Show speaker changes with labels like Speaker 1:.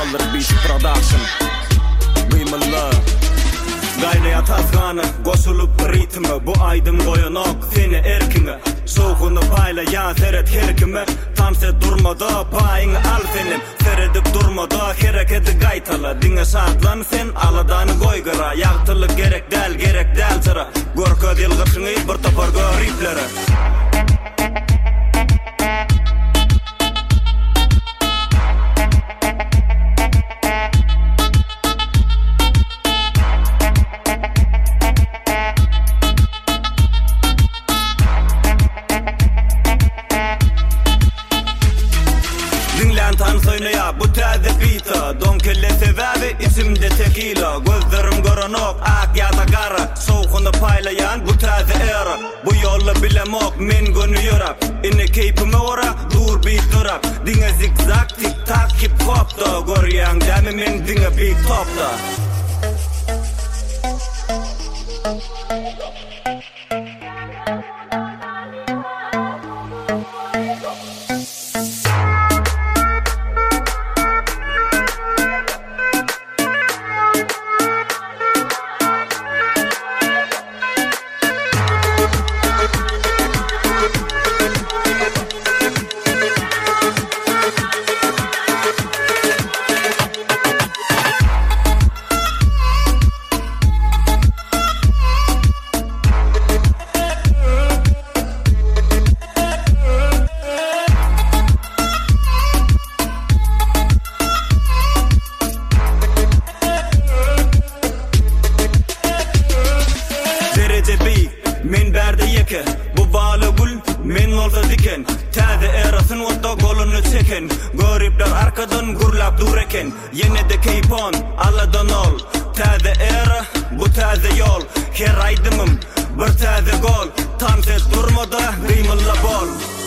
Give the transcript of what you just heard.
Speaker 1: Killer Beat Production. Kıymalı Gaynaya tazganı, koşulup ritmi. Bu aydım koyunok, seni erkini. Soğunu paylayan seret herkimi. Tam se durmada, payını al senin. Seredip durmada, hareketi gaytalı. Dine şartlan sen, aladanı koygara. Yağtılık gerek del sıra. Gorka dil gıpşını, bir taparga riplere. Tan söyleye bu taze beat'a Don kelle sebebi isimde tequila. Gözlerim koronok ak ya da kara. Soğukunu paylayan bu taze era. Bu yolla bilemok men gönü yorap. İnne keyfime ora dur beat durap. Dine zigzag tik tak hip hop'ta. Goryan demi men dine big top'ta. Men berde yeke, bu bağlı gül, men olsa diken. Taze erasın otta golunu çeken. Garipler arkadan gurlap dureken. Yine de keypon, aladan ol. Taze era, bu taze yol. Her aydımım, bir taze gol. Tam ses durmada, rimilla bol.